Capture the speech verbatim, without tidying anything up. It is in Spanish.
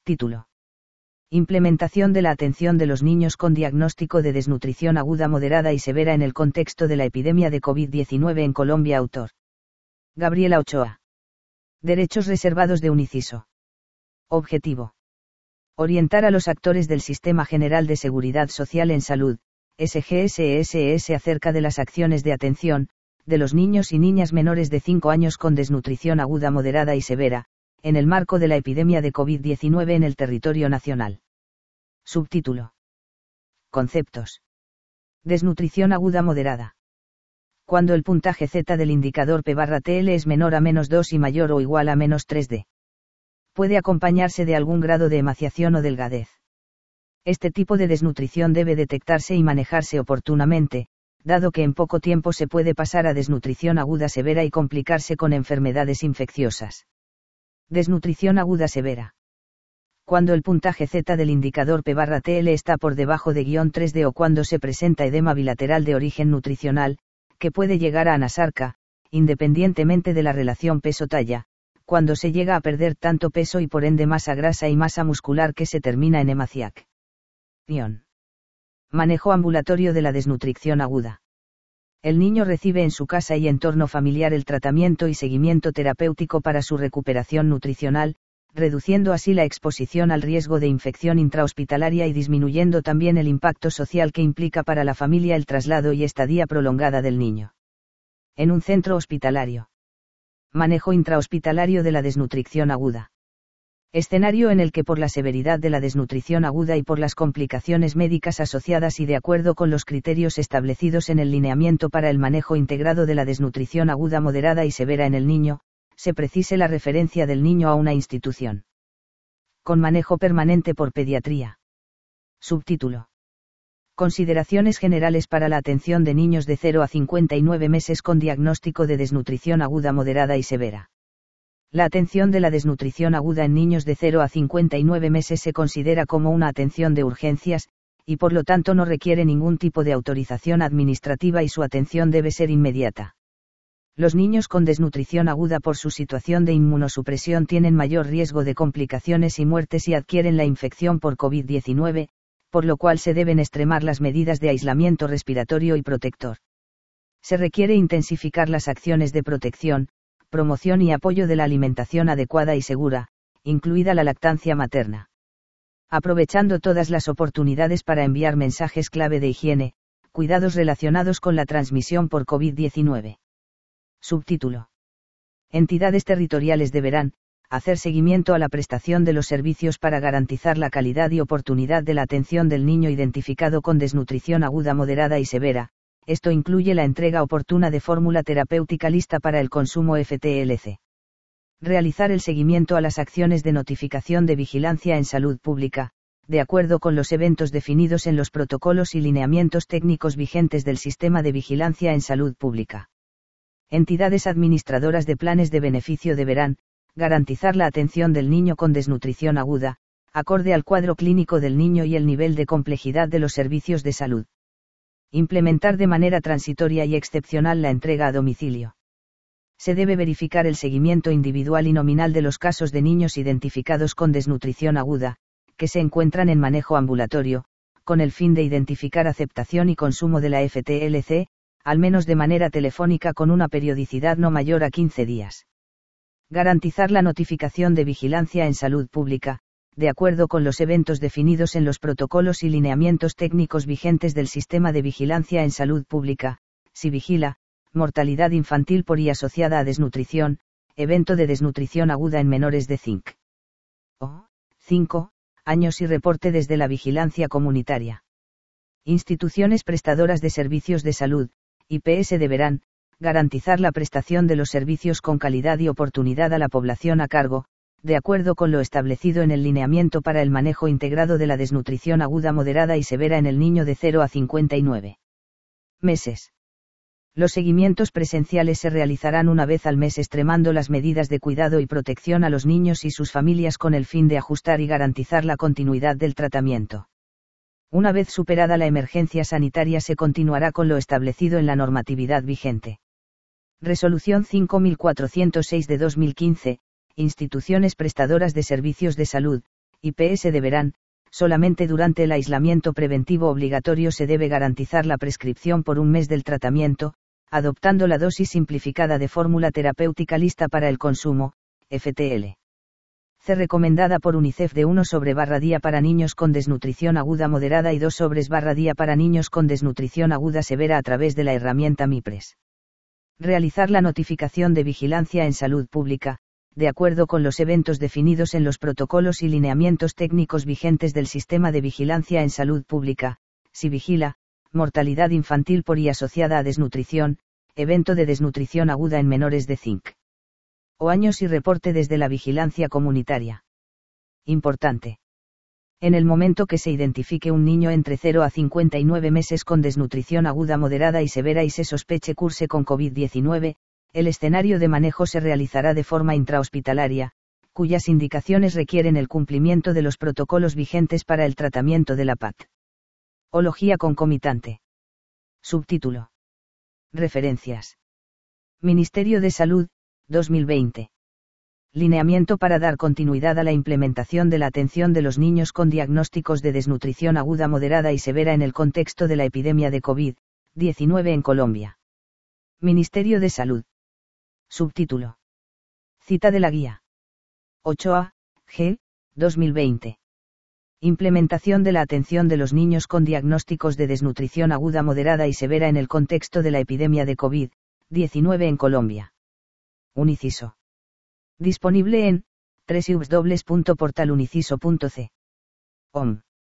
Título. Implementación de la atención de los niños con diagnóstico de desnutrición aguda, moderada y severa en el contexto de la epidemia de COVID diecinueve en Colombia. Autor: Gabriela Ochoa. Derechos reservados de Uniciso. Objetivo: orientar a los actores del Sistema General de Seguridad Social en Salud, S G S S S, acerca de las acciones de atención de los niños y niñas menores de cinco años con desnutrición aguda, moderada y severa, en el marco de la epidemia de COVID diecinueve en el territorio nacional. Subtítulo. Conceptos. Desnutrición aguda moderada. Cuando el puntaje Z del indicador P barra T L es menor a menos dos y mayor o igual a menos tres D. Puede acompañarse de algún grado de emaciación o delgadez. Este tipo de desnutrición debe detectarse y manejarse oportunamente, dado que en poco tiempo se puede pasar a desnutrición aguda severa y complicarse con enfermedades infecciosas. Desnutrición aguda severa. Cuando el puntaje Z del indicador P barra T L está por debajo de guión tres D o cuando se presenta edema bilateral de origen nutricional, que puede llegar a anasarca, independientemente de la relación peso-talla, cuando se llega a perder tanto peso y por ende masa grasa y masa muscular que se termina en hemaciac. Guión. Manejo ambulatorio de la desnutrición aguda. El niño recibe en su casa y entorno familiar el tratamiento y seguimiento terapéutico para su recuperación nutricional, reduciendo así la exposición al riesgo de infección intrahospitalaria y disminuyendo también el impacto social que implica para la familia el traslado y estadía prolongada del niño en un centro hospitalario. Manejo intrahospitalario de la desnutrición aguda. Escenario en el que por la severidad de la desnutrición aguda y por las complicaciones médicas asociadas y de acuerdo con los criterios establecidos en el lineamiento para el manejo integrado de la desnutrición aguda, moderada y severa en el niño, se precise la referencia del niño a una institución con manejo permanente por pediatría. Subtítulo. Consideraciones generales para la atención de niños de cero a cincuenta y nueve meses con diagnóstico de desnutrición aguda, moderada y severa. La atención de la desnutrición aguda en niños de cero a cincuenta y nueve meses se considera como una atención de urgencias, y por lo tanto no requiere ningún tipo de autorización administrativa y su atención debe ser inmediata. Los niños con desnutrición aguda por su situación de inmunosupresión tienen mayor riesgo de complicaciones y muertes si adquieren la infección por COVID diecinueve, por lo cual se deben extremar las medidas de aislamiento respiratorio y protector. Se requiere intensificar las acciones de protección, promoción y apoyo de la alimentación adecuada y segura, incluida la lactancia materna. Aprovechando todas las oportunidades para enviar mensajes clave de higiene, cuidados relacionados con la transmisión por COVID diecinueve. Subtítulo. Entidades territoriales deberán hacer seguimiento a la prestación de los servicios para garantizar la calidad y oportunidad de la atención del niño identificado con desnutrición aguda, moderada y severa. Esto incluye la entrega oportuna de fórmula terapéutica lista para el consumo F T L C. Realizar el seguimiento a las acciones de notificación de vigilancia en salud pública, de acuerdo con los eventos definidos en los protocolos y lineamientos técnicos vigentes del Sistema de Vigilancia en Salud Pública. Entidades administradoras de planes de beneficio deberán garantizar la atención del niño con desnutrición aguda, acorde al cuadro clínico del niño y el nivel de complejidad de los servicios de salud. Implementar de manera transitoria y excepcional la entrega a domicilio. Se debe verificar el seguimiento individual y nominal de los casos de niños identificados con desnutrición aguda, que se encuentran en manejo ambulatorio, con el fin de identificar aceptación y consumo de la F T L C, al menos de manera telefónica con una periodicidad no mayor a quince días. Garantizar la notificación de vigilancia en salud pública, de acuerdo con los eventos definidos en los protocolos y lineamientos técnicos vigentes del Sistema de Vigilancia en Salud Pública, si vigila, mortalidad infantil por y asociada a desnutrición, evento de desnutrición aguda en menores de cinco o cinco años y reporte desde la vigilancia comunitaria. Instituciones prestadoras de servicios de salud, I P S deberán garantizar la prestación de los servicios con calidad y oportunidad a la población a cargo, de acuerdo con lo establecido en el lineamiento para el manejo integrado de la desnutrición aguda, moderada y severa en el niño de cero a cincuenta y nueve meses. Los seguimientos presenciales se realizarán una vez al mes extremando las medidas de cuidado y protección a los niños y sus familias con el fin de ajustar y garantizar la continuidad del tratamiento. Una vez superada la emergencia sanitaria se continuará con lo establecido en la normatividad vigente. Resolución cinco mil cuatrocientos seis de dos mil quince, Instituciones prestadoras de servicios de salud, I P S deberán, solamente durante el aislamiento preventivo obligatorio se debe garantizar la prescripción por un mes del tratamiento, adoptando la dosis simplificada de fórmula terapéutica lista para el consumo, F T L. C recomendada por UNICEF de uno sobre barra día para niños con desnutrición aguda moderada y dos sobres barra día para niños con desnutrición aguda severa a través de la herramienta MIPRES. Realizar la notificación de vigilancia en salud pública, de acuerdo con los eventos definidos en los protocolos y lineamientos técnicos vigentes del Sistema de Vigilancia en Salud Pública, si vigila, mortalidad infantil por y asociada a desnutrición, evento de desnutrición aguda en menores de cinco o años y reporte desde la vigilancia comunitaria. Importante. En el momento que se identifique un niño entre cero a cincuenta y nueve meses con desnutrición aguda moderada y severa y se sospeche curse con COVID diecinueve, el escenario de manejo se realizará de forma intrahospitalaria, cuyas indicaciones requieren el cumplimiento de los protocolos vigentes para el tratamiento de la P A T. Ología concomitante. Subtítulo. Referencias. Ministerio de Salud, dos mil veinte. Lineamiento para dar continuidad a la implementación de la atención de los niños con diagnósticos de desnutrición aguda moderada y severa en el contexto de la epidemia de COVID diecinueve en Colombia. Ministerio de Salud. Subtítulo. Cita de la guía. Ochoa, G. dos mil veinte. Implementación de la atención de los niños con diagnósticos de desnutrición aguda moderada y severa en el contexto de la epidemia de COVID diecinueve en Colombia. Uniciso. Disponible en doble u doble u doble u punto portal uniciso punto c. O M.